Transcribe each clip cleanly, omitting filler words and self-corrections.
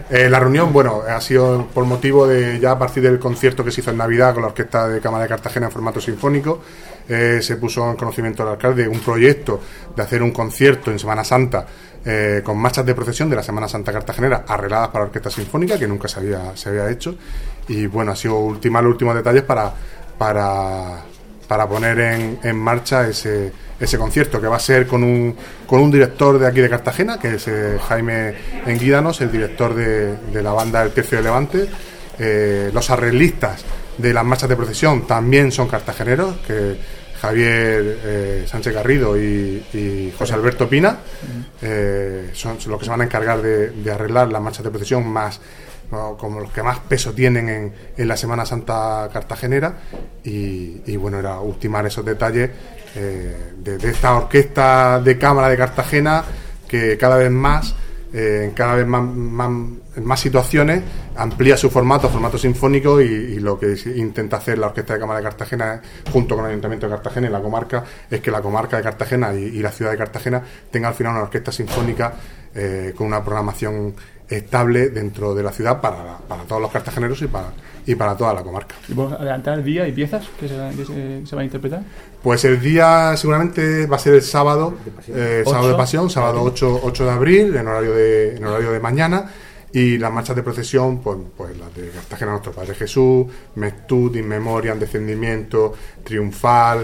La reunión, bueno, ha sido por motivo de ya a partir del concierto que se hizo en Navidad con la Orquesta de Cámara de Cartagena en formato sinfónico. Se puso en conocimiento del alcalde un proyecto de hacer un concierto en Semana Santa con marchas de procesión de la Semana Santa cartagenera arregladas para la Orquesta Sinfónica, que nunca se había hecho. Y bueno, ha sido ultimar los últimos detalles para poner en marcha ese concierto, que va a ser con un director de aquí de Cartagena, que es Jaime Enguídanos, el director de la banda El Tercio de Levante. Los arreglistas de las marchas de procesión también son cartageneros, que Javier Sánchez Garrido y José Alberto Pina son los que se van a encargar de arreglar las marchas de procesión más, como los que más peso tienen en la Semana Santa cartagenera. Y bueno, era ultimar esos detalles de esta orquesta de cámara de Cartagena, que cada vez más en más situaciones amplía su formato sinfónico, y lo que intenta hacer la Orquesta de Cámara de Cartagena junto con el Ayuntamiento de Cartagena y la comarca es que la comarca de Cartagena y la ciudad de Cartagena tenga al final una orquesta sinfónica con una programación estable dentro de la ciudad para todos los cartageneros y para toda la comarca. ¿Y vos adelantar el día y piezas que se van a interpretar? Pues el día seguramente va a ser el sábado, sábado de Pasión, sábado 8 de abril, en horario de mañana, y las marchas de procesión, pues las de Cartagena Nuestro Padre Jesús, Mectut, In Memoriam, Descendimiento, Triunfal,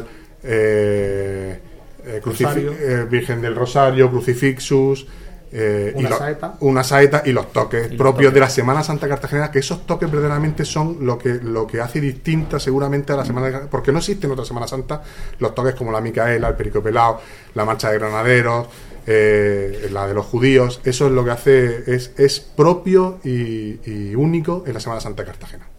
Virgen del Rosario, Crucifixus, una saeta y los toques propios de la Semana Santa cartagenera, que esos toques verdaderamente son lo que hace distinta seguramente a la Semana de, porque no existen en otra Semana Santa los toques como la Micaela, el Perico Pelao, la Marcha de Granaderos, la de los judíos. Eso es lo que hace, es propio y único en la Semana Santa cartagena.